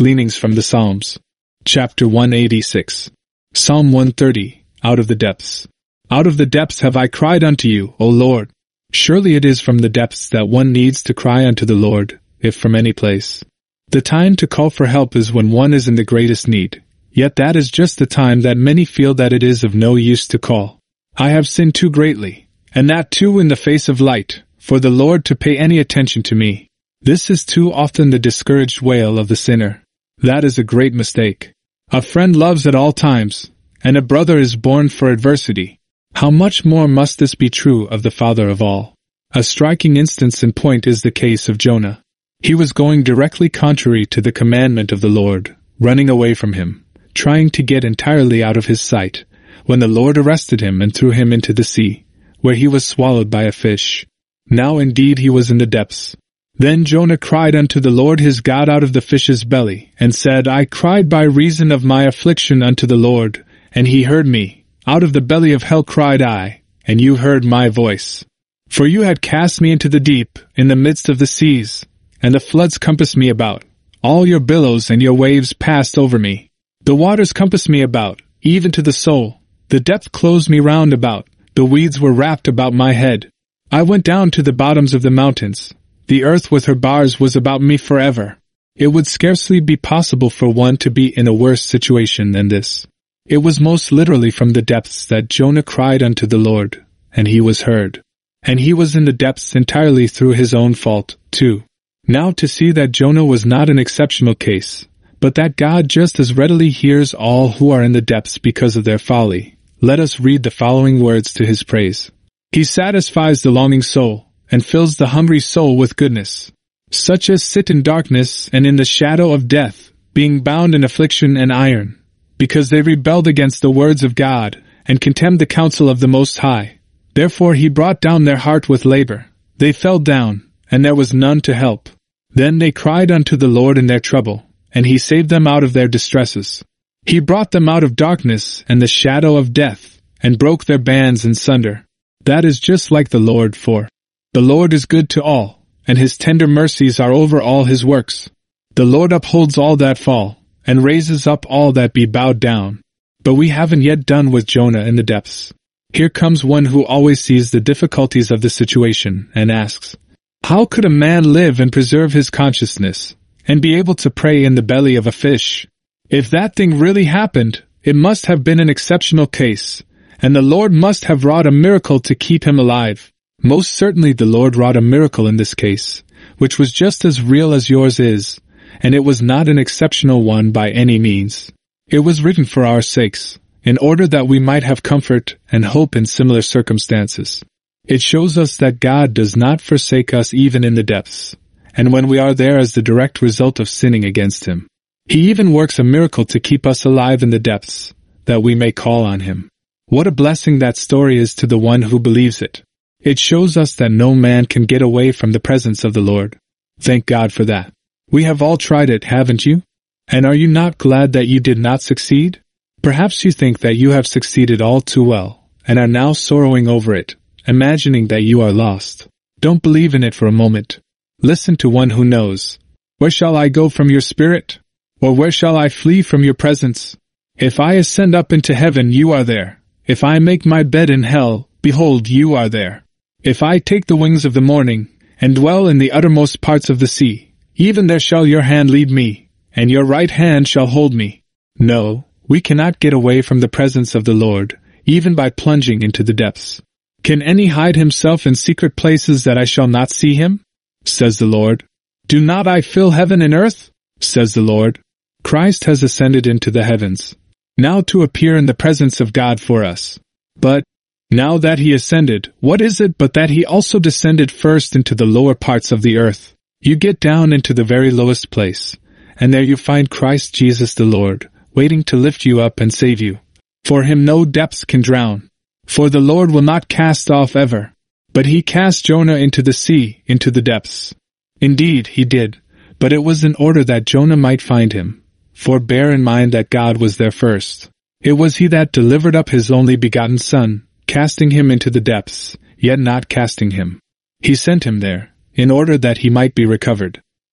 Gleanings from the Psalms. Chapter 186. Psalm 130. Out of the depths. Out of the depths have I cried unto you, O Lord. Surely it is from the depths that one needs to cry unto the Lord, if from any place. The time to call for help is when one is in the greatest need. Yet that is just the time that many feel that it is of no use to call. I have sinned too greatly, and that too in the face of light, for the Lord to pay any attention to me. This is too often the discouraged wail of the sinner. That is a great mistake. A friend loves at all times, and a brother is born for adversity. How much more must this be true of the Father of all? A striking instance in point is the case of Jonah. He was going directly contrary to the commandment of the Lord, running away from him, trying to get entirely out of his sight, when the Lord arrested him and threw him into the sea, where he was swallowed by a fish. Now indeed he was in the depths. Then Jonah cried unto the Lord his God out of the fish's belly, and said, I cried by reason of my affliction unto the Lord, and he heard me. Out of the belly of hell cried I, and you heard my voice. For you had cast me into the deep, in the midst of the seas, and the floods compassed me about. All your billows and your waves passed over me. The waters compassed me about, even to the soul. The depth closed me round about. The weeds were wrapped about my head. I went down to the bottoms of the mountains. The earth with her bars was about me forever. It would scarcely be possible for one to be in a worse situation than this. It was most literally from the depths that Jonah cried unto the Lord, and he was heard. And he was in the depths entirely through his own fault, too. Now to see that Jonah was not an exceptional case, but that God just as readily hears all who are in the depths because of their folly, let us read the following words to his praise. He satisfies the longing soul, and fills the hungry soul with goodness. Such as sit in darkness and in the shadow of death, being bound in affliction and iron, because they rebelled against the words of God, and contemned the counsel of the Most High. Therefore he brought down their heart with labor. They fell down, and there was none to help. Then they cried unto the Lord in their trouble, and he saved them out of their distresses. He brought them out of darkness and the shadow of death, and broke their bands in sunder. That is just like the Lord, for the Lord is good to all, and his tender mercies are over all his works. The Lord upholds all that fall, and raises up all that be bowed down. But we haven't yet done with Jonah in the depths. Here comes one who always sees the difficulties of the situation, and asks, how could a man live and preserve his consciousness, and be able to pray in the belly of a fish? If that thing really happened, it must have been an exceptional case, and the Lord must have wrought a miracle to keep him alive. Most certainly the Lord wrought a miracle in this case, which was just as real as yours is, and it was not an exceptional one by any means. It was written for our sakes, in order that we might have comfort and hope in similar circumstances. It shows us that God does not forsake us even in the depths, and when we are there as the direct result of sinning against him. He even works a miracle to keep us alive in the depths, that we may call on him. What a blessing that story is to the one who believes it. It shows us that no man can get away from the presence of the Lord. Thank God for that. We have all tried it, haven't you? And are you not glad that you did not succeed? Perhaps you think that you have succeeded all too well, and are now sorrowing over it, imagining that you are lost. Don't believe in it for a moment. Listen to one who knows. Where shall I go from your spirit? Or where shall I flee from your presence? If I ascend up into heaven, you are there. If I make my bed in hell, behold, you are there. If I take the wings of the morning, and dwell in the uttermost parts of the sea, even there shall your hand lead me, and your right hand shall hold me. No, we cannot get away from the presence of the Lord, even by plunging into the depths. Can any hide himself in secret places that I shall not see him? Says the Lord. Do not I fill heaven and earth? Says the Lord. Christ has ascended into the heavens, now to appear in the presence of God for us. But now that he ascended, what is it but that he also descended first into the lower parts of the earth? You get down into the very lowest place, and there you find Christ Jesus the Lord, waiting to lift you up and save you. For him no depths can drown. For the Lord will not cast off ever. But he cast Jonah into the sea, into the depths. Indeed, he did, but it was in order that Jonah might find him. For bear in mind that God was there first. It was he that delivered up his only begotten Son, casting him into the depths, yet not casting him. He sent him there, in order that he might be recovered.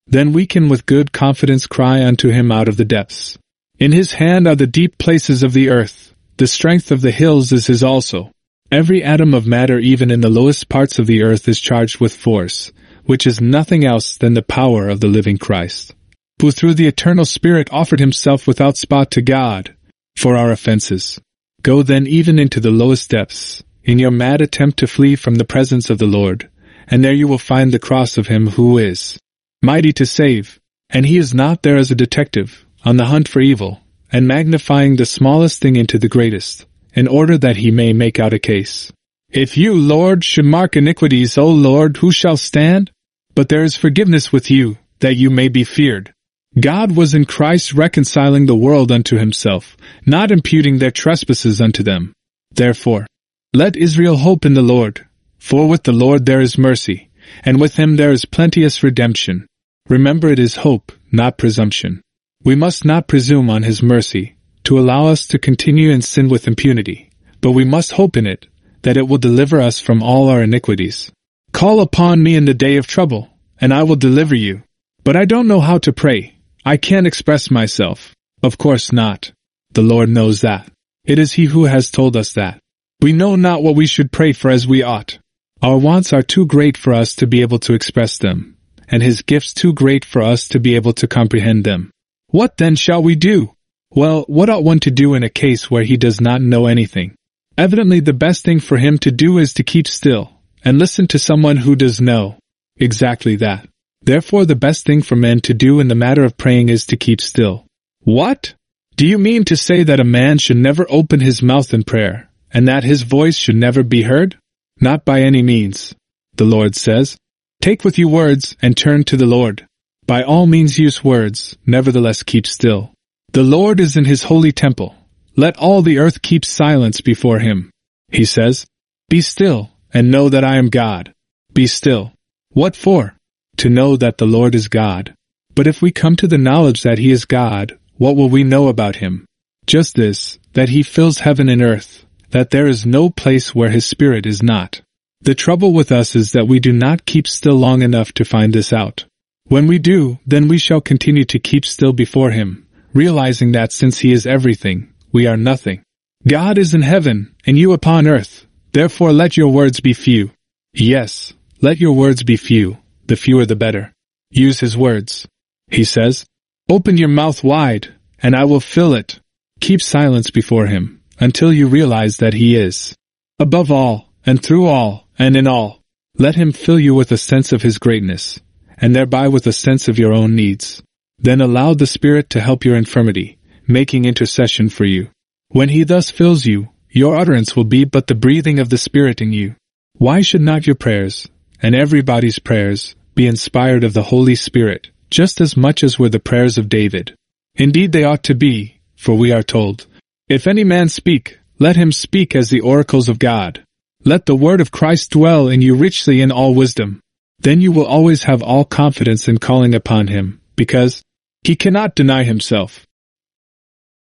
Then we can with good confidence cry unto him out of the depths. In his hand are the deep places of the earth. The strength of the hills is his also. Every atom of matter even in the lowest parts of the earth is charged with force, which is nothing else than the power of the living Christ, who through the eternal Spirit offered himself without spot to God for our offenses. Go then even into the lowest depths, in your mad attempt to flee from the presence of the Lord, and there you will find the cross of him who is mighty to save, and he is not there as a detective, on the hunt for evil, and magnifying the smallest thing into the greatest, in order that he may make out a case. If you, Lord, should mark iniquities, O Lord, who shall stand? But there is forgiveness with you, that you may be feared. God was in Christ reconciling the world unto himself, not imputing their trespasses unto them. Therefore, let Israel hope in the Lord, for with the Lord there is mercy, and with him there is plenteous redemption. Remember, it is hope, not presumption. We must not presume on his mercy, to allow us to continue in sin with impunity, but we must hope in it, that it will deliver us from all our iniquities. Call upon me in the day of trouble, and I will deliver you. But I don't know how to pray. I can't express myself. Of course not. The Lord knows that. It is he who has told us that. We know not what we should pray for as we ought. Our wants are too great for us to be able to express them, and his gifts too great for us to be able to comprehend them. What then shall we do? Well, what ought one to do in a case where he does not know anything? Evidently the best thing for him to do is to keep still, and listen to someone who does know. Exactly that. Therefore the best thing for men to do in the matter of praying is to keep still. What? Do you mean to say that a man should never open his mouth in prayer, and that his voice should never be heard? Not by any means. The Lord says, take with you words, and turn to the Lord. By all means use words, nevertheless keep still. The Lord is in his holy temple. Let all the earth keep silence before him. He says, be still, and know that I am God. Be still. What for? To know that the Lord is God. But if we come to the knowledge that he is God, what will we know about him? Just this, that he fills heaven and earth, that there is no place where his Spirit is not. The trouble with us is that we do not keep still long enough to find this out. When we do, then we shall continue to keep still before him, realizing that since he is everything, we are nothing. God is in heaven, and you upon earth. Therefore let your words be few. Yes, let your words be few. The fewer the better. Use his words. He says, open your mouth wide, and I will fill it. Keep silence before him, until you realize that he is above all, and through all, and in all. Let him fill you with a sense of his greatness, and thereby with a sense of your own needs. Then allow the Spirit to help your infirmity, making intercession for you. When he thus fills you, your utterance will be but the breathing of the Spirit in you. Why should not your prayers, and everybody's prayers, be inspired of the Holy Spirit, just as much as were the prayers of David? Indeed they ought to be, for we are told, if any man speak, let him speak as the oracles of God. Let the word of Christ dwell in you richly in all wisdom. Then you will always have all confidence in calling upon him, because he cannot deny himself.